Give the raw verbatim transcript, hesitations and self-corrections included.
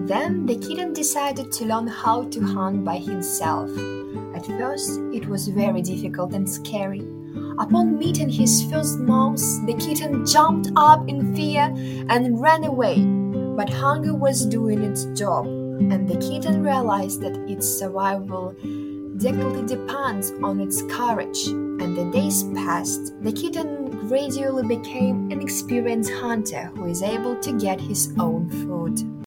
Then the kitten decided to learn how to hunt by himself. At first, it was very difficult and scary. Upon meeting his first mouse, the kitten jumped up in fear and ran away. But hunger was doing its job, and the kitten realized that its survival directly depends on its courage. And the days passed. The kitten gradually became an experienced hunter who is able to get his own food.